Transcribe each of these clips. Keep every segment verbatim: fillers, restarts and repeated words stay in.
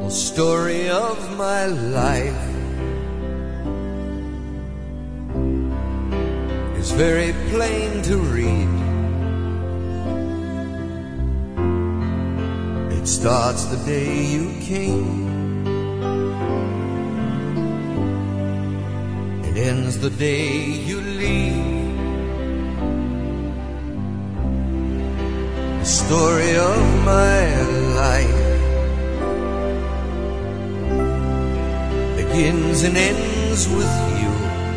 The story of my life is very plain to read. It starts the day you came and ends the day you leave. The story of my life begins and ends with you.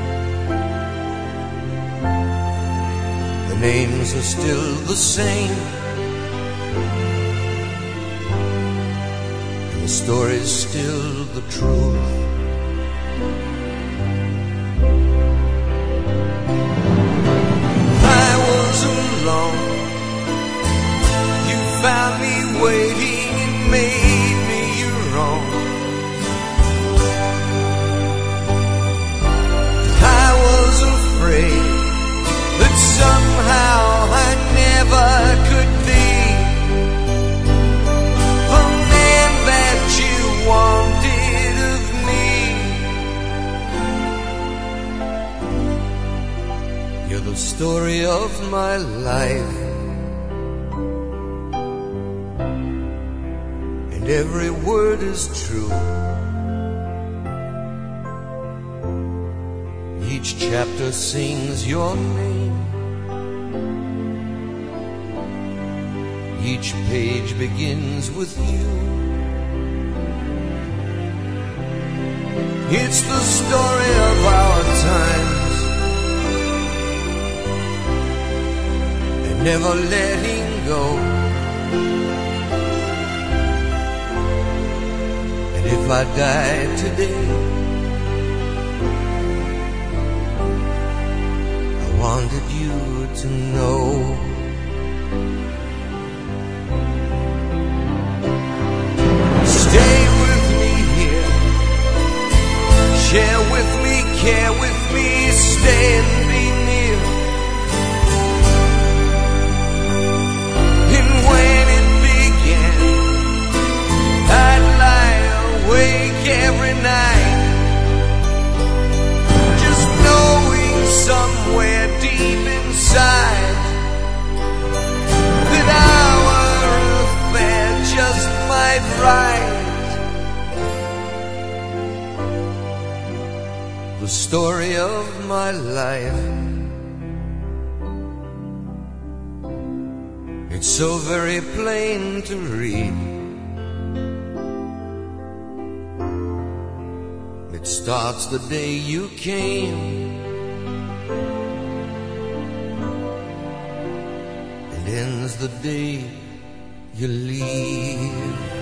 The names are still the same, and the story's still the truth. I was alone, you found me waiting and made me your own. Afraid that somehow I never could be the man that you wanted of me. You're the story of my life, and every word is true. Each chapter sings your name. Each page begins with you. It's the story of our times and never letting go. And if I die today, wanted you to know. Stay with me here, share with me, care with me, stay and be near. And when it began, I'd lie awake every night, just knowing somewhere deep inside that our affair just might right. The story of my life, it's so very plain to read. It starts the day you came and ends the day you leave.